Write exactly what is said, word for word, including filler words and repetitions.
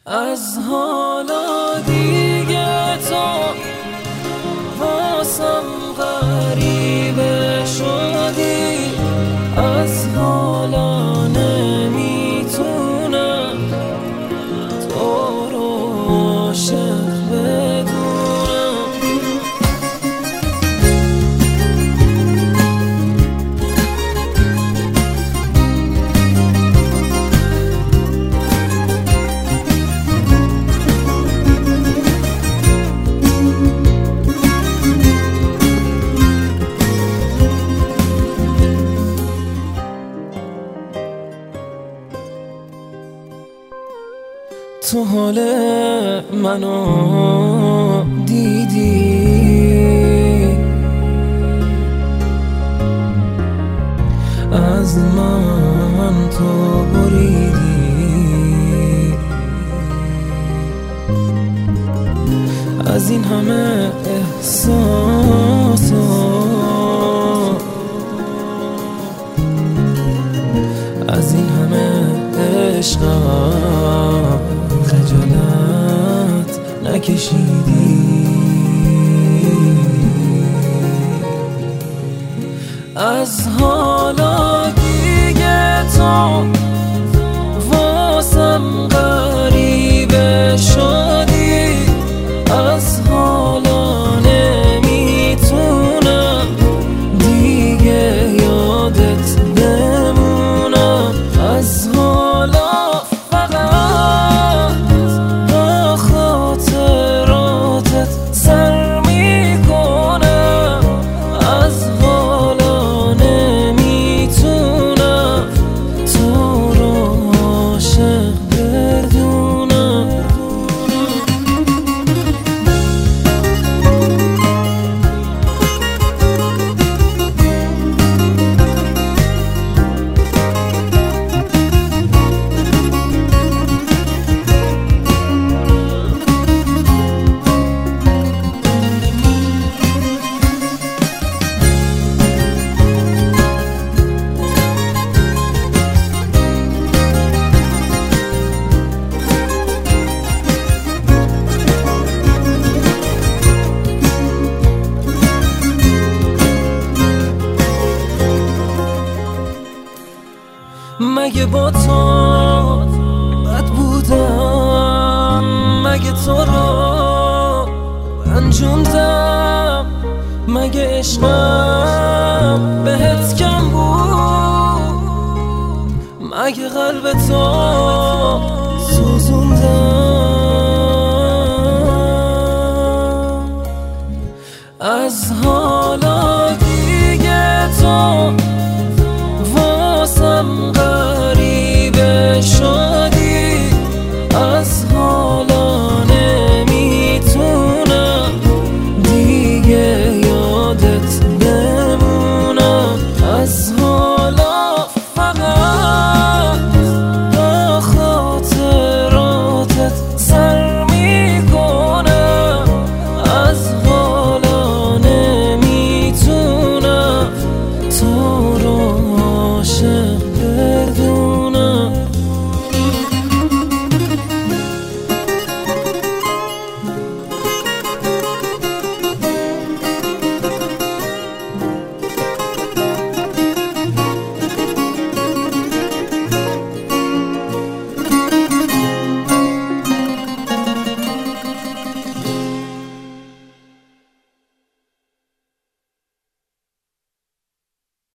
از حالا دیگه تو واسم غریبه شدی، از حالا نمیتونم تو رو عاشق بدونم. تو حال منو دیدی، از من تو بریدی، از این همه احساسات، از این همه عشقم خجالت نکشیدی. از حالا دیگه تو واسم غریبه شدی، از حالا نمیتونم دیگه یادت بمونم. از حالا سر میکنم، از حالا نمیتونم تو رو عاشق بدونم. مگه با تو بد بودم، مگه تو رو رنجوندم، مگه عشقم بهت کم بود، مگه قلب تو